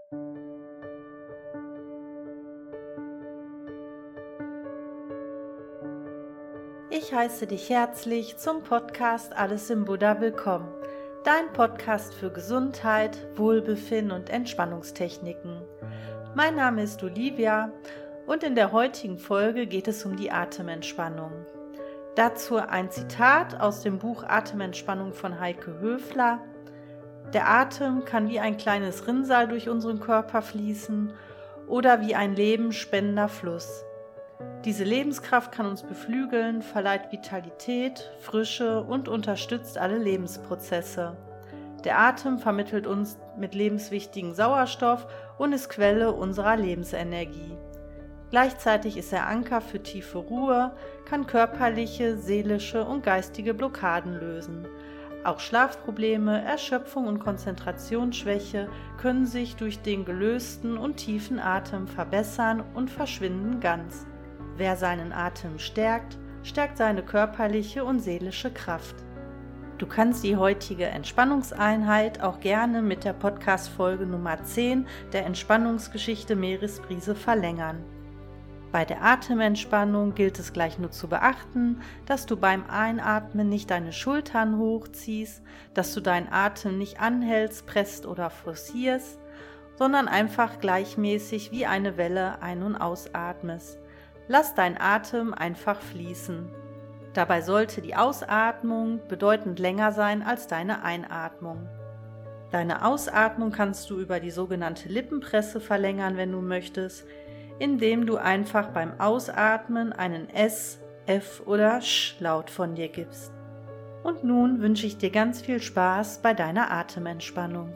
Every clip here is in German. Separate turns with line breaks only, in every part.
Ich heiße dich herzlich zum Podcast Alles im Buddha willkommen. Dein Podcast für Gesundheit, Wohlbefinden und Entspannungstechniken. Mein Name ist Olivia und in der heutigen Folge geht es um die Atementspannung. Dazu ein Zitat aus dem Buch Atementspannung von Heike Höfler. Der Atem kann wie ein kleines Rinnsal durch unseren Körper fließen oder wie ein lebensspendender Fluss. Diese Lebenskraft kann uns beflügeln, verleiht Vitalität, Frische und unterstützt alle Lebensprozesse. Der Atem vermittelt uns mit lebenswichtigen Sauerstoff und ist Quelle unserer Lebensenergie. Gleichzeitig ist er Anker für tiefe Ruhe, kann körperliche, seelische und geistige Blockaden lösen. Auch Schlafprobleme, Erschöpfung und Konzentrationsschwäche können sich durch den gelösten und tiefen Atem verbessern und verschwinden ganz. Wer seinen Atem stärkt, stärkt seine körperliche und seelische Kraft. Du kannst die heutige Entspannungseinheit auch gerne mit der Podcast-Folge Nummer 10 der Entspannungsgeschichte Meeresbrise verlängern. Bei der Atementspannung gilt es gleich nur zu beachten, dass du beim Einatmen nicht deine Schultern hochziehst, dass du deinen Atem nicht anhältst, presst oder forcierst, sondern einfach gleichmäßig wie eine Welle ein- und ausatmest. Lass deinen Atem einfach fließen. Dabei sollte die Ausatmung bedeutend länger sein als deine Einatmung. Deine Ausatmung kannst du über die sogenannte Lippenpresse verlängern, wenn du möchtest, indem du einfach beim Ausatmen einen S, F oder Sch-Laut von dir gibst. Und nun wünsche ich dir ganz viel Spaß bei deiner Atementspannung.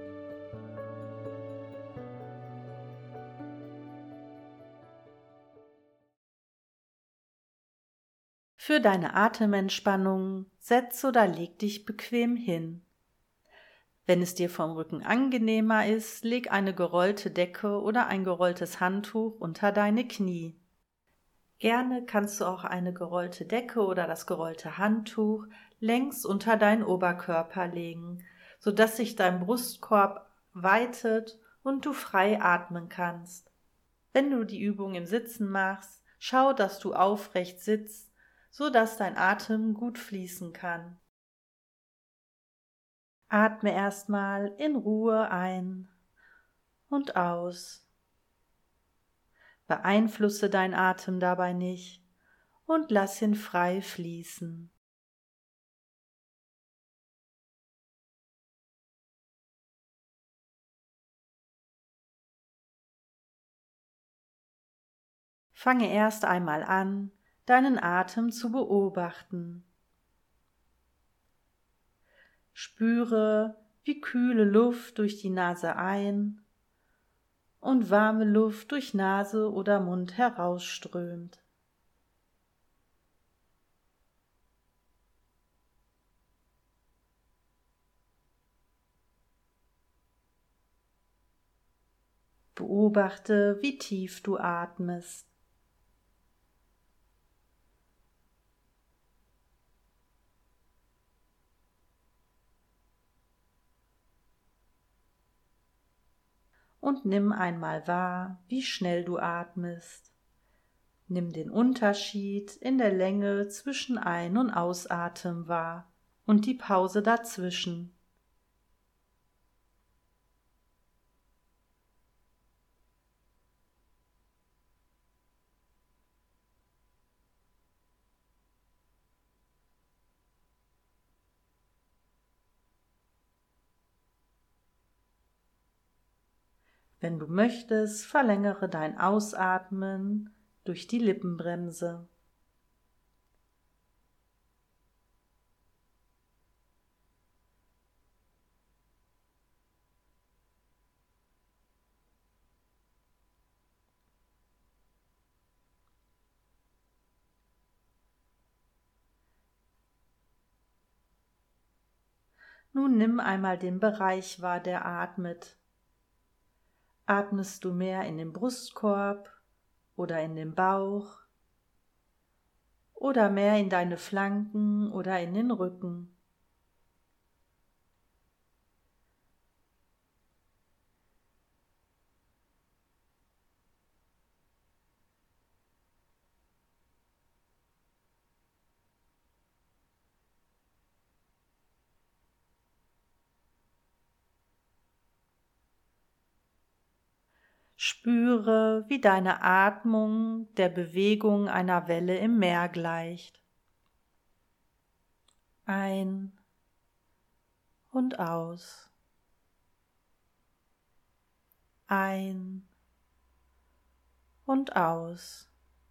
Für deine Atementspannung setz oder leg dich bequem hin. Wenn es dir vom Rücken angenehmer ist, leg eine gerollte Decke oder ein gerolltes Handtuch unter deine Knie. Gerne kannst du auch eine gerollte Decke oder das gerollte Handtuch längs unter deinen Oberkörper legen, sodass sich dein Brustkorb weitet und du frei atmen kannst. Wenn du die Übung im Sitzen machst, schau, dass du aufrecht sitzt, so dass dein Atem gut fließen kann. Atme erstmal in Ruhe ein und aus. Beeinflusse deinen Atem dabei nicht und lass ihn frei fließen. Fange erst einmal an, deinen Atem zu beobachten. Spüre, wie kühle Luft durch die Nase ein und warme Luft durch Nase oder Mund herausströmt. Beobachte, wie tief du atmest. Und nimm einmal wahr, wie schnell du atmest. Nimm den Unterschied in der Länge zwischen Ein- und Ausatmen wahr und die Pause dazwischen. Wenn du möchtest, verlängere dein Ausatmen durch die Lippenbremse. Nun nimm einmal den Bereich wahr, der atmet. Atmest du mehr in den Brustkorb oder in den Bauch oder mehr in deine Flanken oder in den Rücken? Spüre, wie deine Atmung der Bewegung einer Welle im Meer gleicht. Ein und aus. Ein und aus.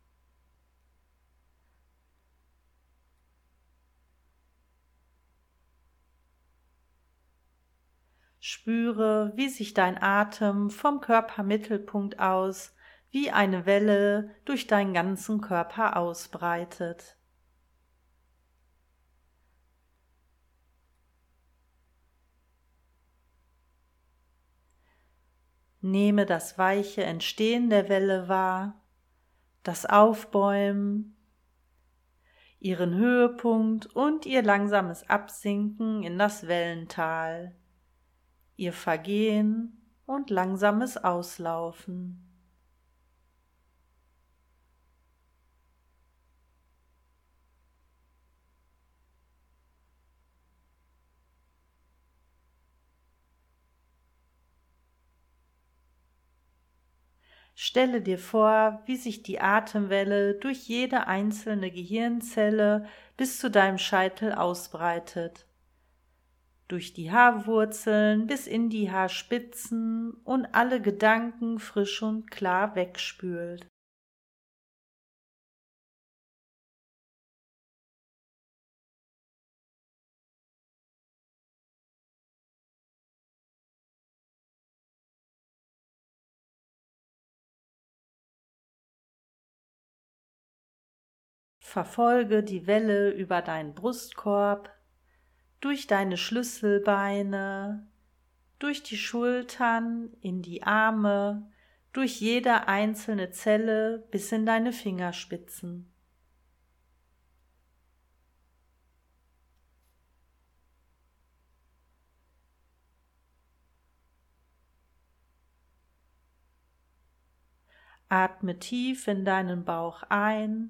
Spüre, wie sich dein Atem vom Körpermittelpunkt aus wie eine Welle durch deinen ganzen Körper ausbreitet. Nehme das weiche Entstehen der Welle wahr, das Aufbäumen, ihren Höhepunkt und ihr langsames Absinken in das Wellental, ihr Vergehen und langsames Auslaufen. Stelle dir vor, wie sich die Atemwelle durch jede einzelne Gehirnzelle bis zu deinem Scheitel ausbreitet, durch die Haarwurzeln bis in die Haarspitzen und alle Gedanken frisch und klar wegspült. Verfolge die Welle über deinen Brustkorb, durch deine Schlüsselbeine, durch die Schultern, in die Arme, durch jede einzelne Zelle bis in deine Fingerspitzen. Atme tief in deinen Bauch ein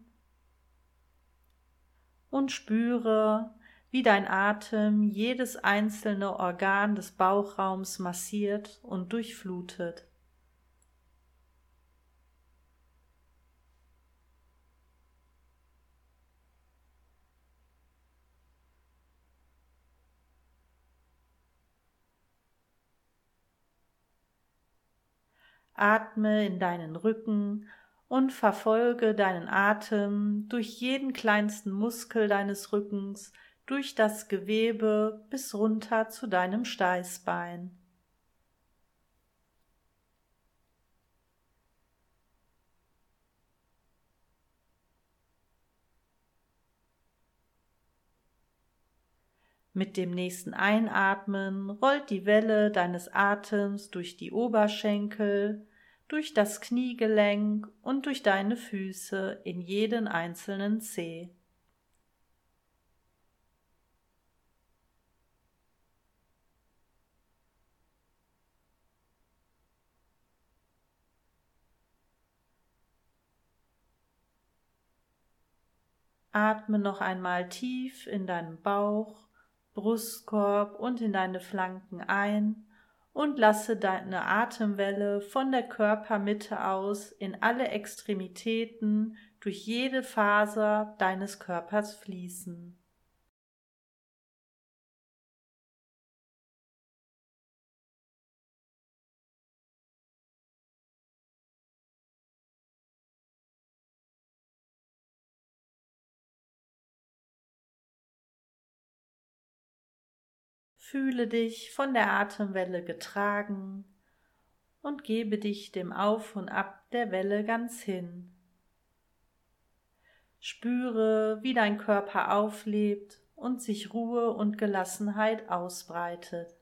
und spüre, wie dein Atem jedes einzelne Organ des Bauchraums massiert und durchflutet. Atme in deinen Rücken und verfolge deinen Atem durch jeden kleinsten Muskel deines Rückens, durch das Gewebe bis runter zu deinem Steißbein. Mit dem nächsten Einatmen rollt die Welle deines Atems durch die Oberschenkel, durch das Kniegelenk und durch deine Füße in jeden einzelnen Zeh. Atme noch einmal tief in deinen Bauch, Brustkorb und in deine Flanken ein und lasse deine Atemwelle von der Körpermitte aus in alle Extremitäten durch jede Faser deines Körpers fließen. Fühle dich von der Atemwelle getragen und gebe dich dem Auf und Ab der Welle ganz hin. Spüre, wie dein Körper auflebt und sich Ruhe und Gelassenheit ausbreitet.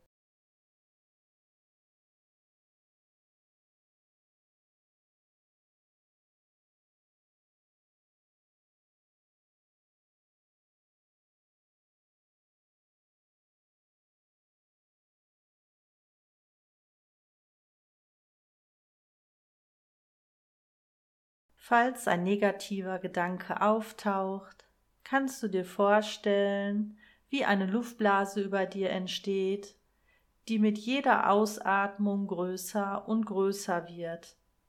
Falls ein negativer Gedanke auftaucht, kannst du dir vorstellen, wie eine Luftblase über dir entsteht, die mit jeder Ausatmung größer und größer wird,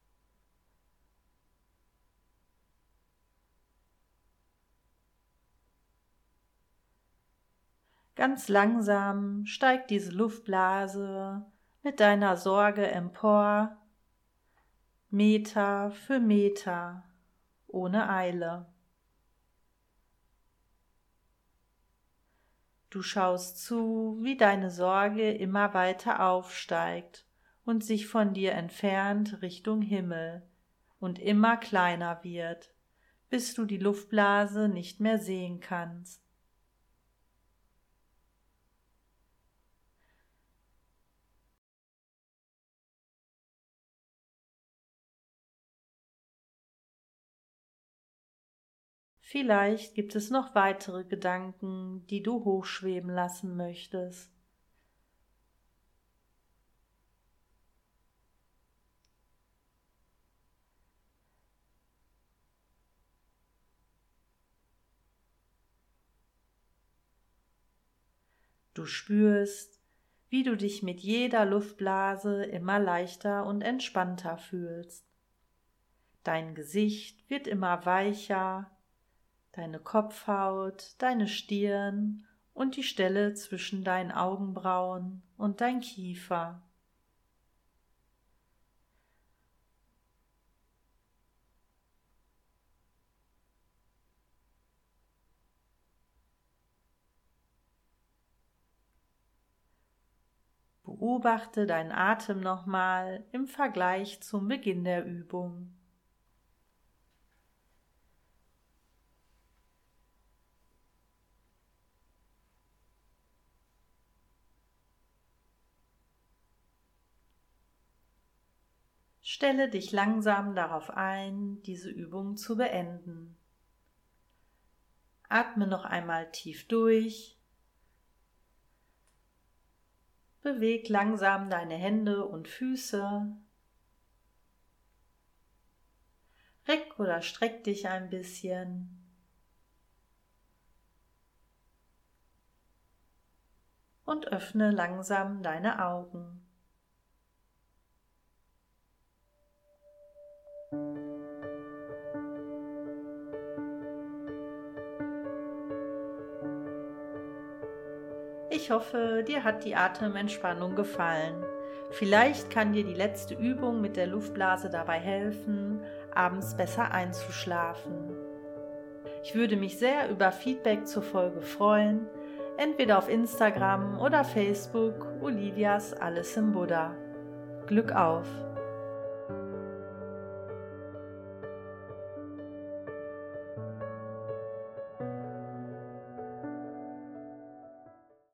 Ganz langsam steigt diese Luftblase mit deiner Sorge empor, Meter für Meter, ohne Eile. Du schaust zu, wie deine Sorge immer weiter aufsteigt und sich von dir entfernt Richtung Himmel und immer kleiner wird, bis du die Luftblase nicht mehr sehen kannst. Vielleicht gibt es noch weitere Gedanken, die du hochschweben lassen möchtest. Du spürst, wie du dich mit jeder Luftblase immer leichter und entspannter fühlst. Dein Gesicht wird immer weicher, deine Kopfhaut, deine Stirn und die Stelle zwischen deinen Augenbrauen und dein Kiefer. Beobachte deinen Atem nochmal im Vergleich zum Beginn der Übung. Stelle dich langsam darauf ein, diese Übung zu beenden. Atme noch einmal tief durch. Beweg langsam deine Hände und Füße. Reck oder streck dich ein bisschen. Und öffne langsam deine Augen. Ich hoffe, dir hat die Atementspannung gefallen. Vielleicht kann dir die letzte Übung mit der Luftblase dabei helfen, abends besser einzuschlafen. Ich würde mich sehr über Feedback zur Folge freuen, entweder auf Instagram oder Facebook Olivias Alles im Buddha. Glück auf!